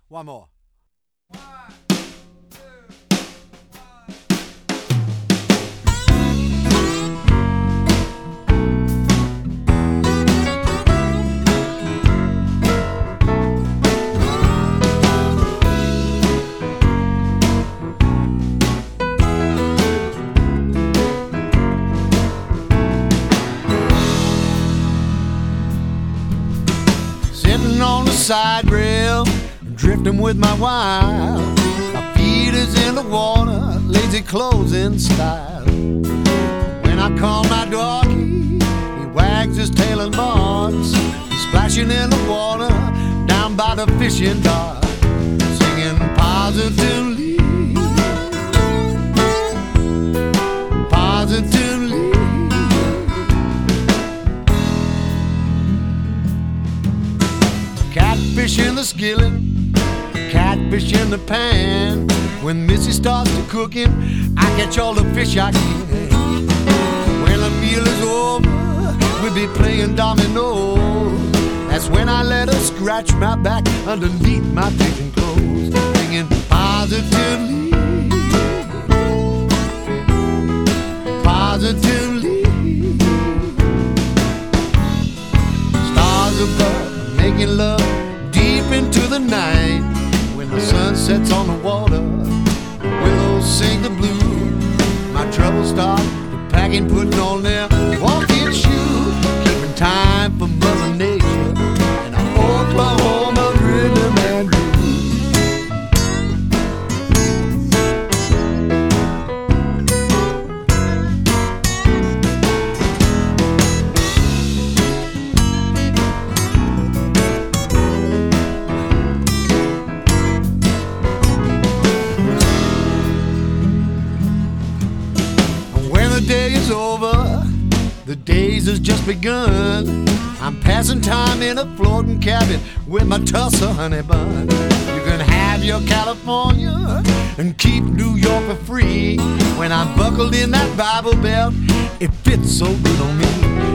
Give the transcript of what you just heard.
One more. Sitting on the side rail, drifting with my wife. My feet is in the water, lazy closing style. When I call my doggy, he wags his tail and barks, splashing in the water down by the fishing dock, singing positively, positively. Catfish in the skillet, catfish in the pan. When Missy starts to cooking, I catch all the fish I can. When the meal is over, we'll be playing dominoes. That's when I let her scratch my back underneath my pigeon clothes, singing positively, positively. Stars above, making love deep into the night. When the sun sets on the water, the willows sing the blues. My troubles start packing, putting on their walking shoes, keeping time for Mother Nature and Oklahoma rhythm and blues. The day is over, the days has just begun. I'm passing time in a floating cabin with my Tulsa honey bun. You can have your California and keep New York for free. When I'm buckled in that Bible belt, it fits so good on me.